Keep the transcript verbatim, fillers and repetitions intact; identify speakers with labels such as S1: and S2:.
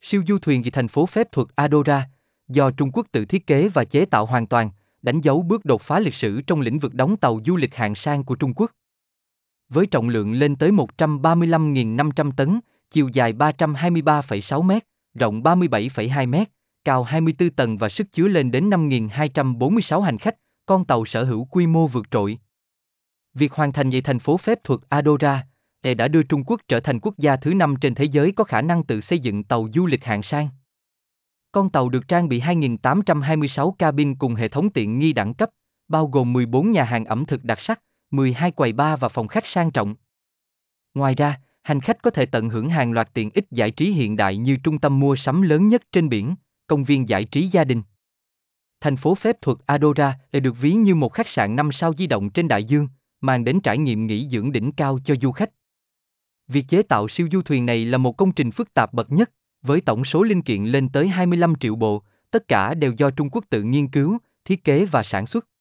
S1: Siêu du thuyền vì thành phố phép thuật Adora, do Trung Quốc tự thiết kế và chế tạo hoàn toàn, đánh dấu bước đột phá lịch sử trong lĩnh vực đóng tàu du lịch hạng sang của Trung Quốc. Với trọng lượng lên tới một trăm ba mươi lăm nghìn năm trăm tấn, chiều dài ba trăm hai mươi ba phẩy sáu mét, rộng ba mươi bảy phẩy hai mét, cao hai mươi tư tầng và sức chứa lên đến năm nghìn hai trăm bốn mươi sáu hành khách, con tàu sở hữu quy mô vượt trội. Việc hoàn thành dãy thành phố phép thuật Adora đã đưa Trung Quốc trở thành quốc gia thứ năm trên thế giới có khả năng tự xây dựng tàu du lịch hạng sang. Con tàu được trang bị hai nghìn tám trăm hai mươi sáu cabin cùng hệ thống tiện nghi đẳng cấp, bao gồm mười bốn nhà hàng ẩm thực đặc sắc, mười hai quầy bar và phòng khách sang trọng. Ngoài ra, hành khách có thể tận hưởng hàng loạt tiện ích giải trí hiện đại như trung tâm mua sắm lớn nhất trên biển, công viên giải trí gia đình. Thành phố phép thuật Adora được ví như một khách sạn năm sao di động trên đại dương, mang đến trải nghiệm nghỉ dưỡng đỉnh cao cho du khách. Việc chế tạo siêu du thuyền này là một công trình phức tạp bậc nhất, với tổng số linh kiện lên tới hai mươi lăm triệu bộ, tất cả đều do Trung Quốc tự nghiên cứu, thiết kế và sản xuất.